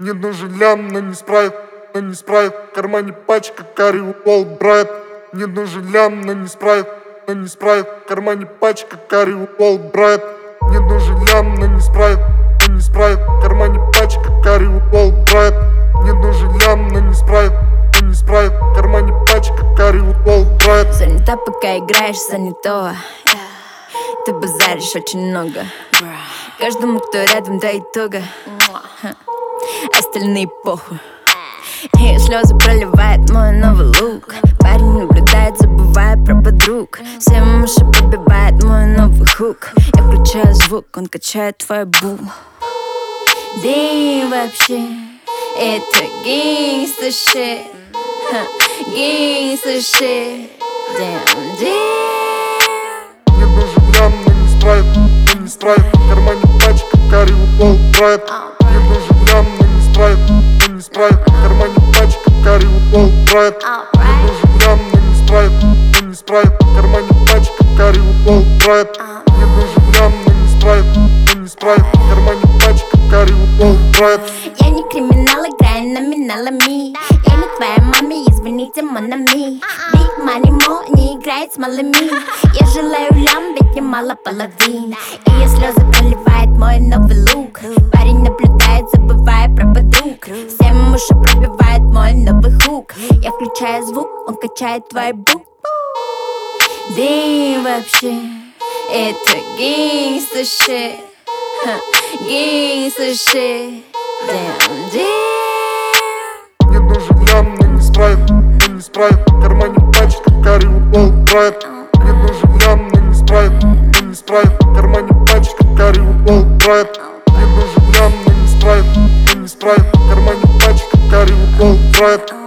Мне нужен лям, но не спрайт, в кармане пачка карри Уолл Брайт. Мне нужен лям, но не спрайт, в кармане пачка карри Уолл Брайт. Мне нужен лям, но не спрайт, в кармане пачка карри Уолл Брайт. Мне нужен лям, но не спрайт, в кармане пачка карри Уолл Брайт. Занята, пока играешь занятого. Ты базаришь очень много. Каждому, кто рядом, до итога. Остальные похуй. И слезы проливает мой новый лук. Парень наблюдает, забывая про подруг. Всем уши пробивает мой новый хук. Я включаю звук, он качает твой бум. Да и вообще, это гангста shit. Гангста shit. Damn, damn. Мне нужен лям, но не спрайт, в кармане пачка карри Уолл Брайт. Мне нужен лям, но не спрайт, в кармане пачка карри Уолл Брайт. Мне нужен лям, но не спрайт, в кармане пачка карри Уолл Брайт. Мне нужен лям, но не спрайт, в кармане пачка карри Уолл Брайт. Я не криминал, играю номиналами. Я не твоя маме, извините, монами. Big money more, не играет с малыми. Я желаю лям, ведь немало половин. И я слезы проливает мой новый лук. Парень наблюдает, забывая про подруг. Всем уши пробивает мой новый хук. Я включаю звук, он качает твой бук. Да и вообще, это гангста shit. Гангста shit. Damn, damn. Мне нужен лям, но не спрайт, в кармане пачка карри Уолл Брайт. Мне нужен лям, но не спрайт, в кармане пачка карри Уолл Брайт. Мне нужен лям, но не спрайт, в кармане пачка карри Уолл Брайт.